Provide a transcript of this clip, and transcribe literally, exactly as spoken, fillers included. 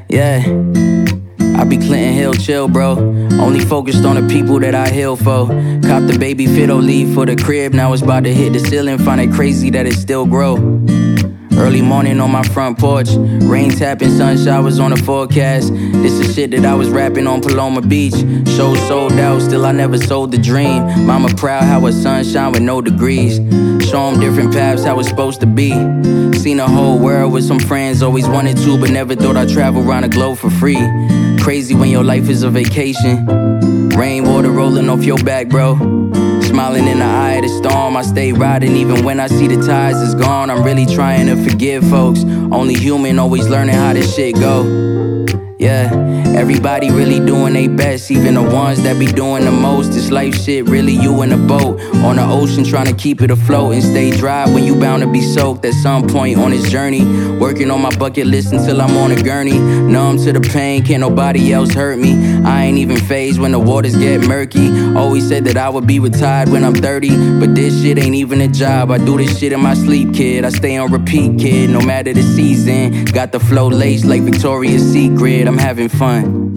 Yeah, I be Clinton Hill chill, bro. Only focused on the people that I heal for. Cop the baby Fiddle leave for the crib. Now it's about to hit the ceiling. Find it crazy that it still grow. Early morning on my front porch. Rain tapping, sun showers on the forecast. This is shit that I was rapping on Paloma Beach. Show sold out, still I never sold the dream. Mama proud how her son shine with no degrees. Show them different paths, how it's supposed to be. Seen a whole world with some friends. Always wanted to, but never thought I'd travel around the globe for free. Crazy when your life is a vacation. Rainwater rolling off your back, bro. Smiling in the eye of the storm, I stay riding even when I see the tides is gone. I'm really trying to forgive folks. Only human, always learning how this shit go. Yeah, everybody really doing their best, even the ones that be doing the most. This life shit, really you in a boat on the ocean trying to keep it afloat and stay dry when you bound to be soaked at some point on this journey. Working on my bucket list until I'm on a gurney. Numb to the pain, can't nobody else hurt me. I ain't even phased when the waters get murky. Always said that I would be retired when I'm thirty, but this shit ain't even a job. I do this shit in my sleep, kid. I stay on repeat, kid, no matter the season. Got the flow laced like Victoria's Secret. I'm having fun.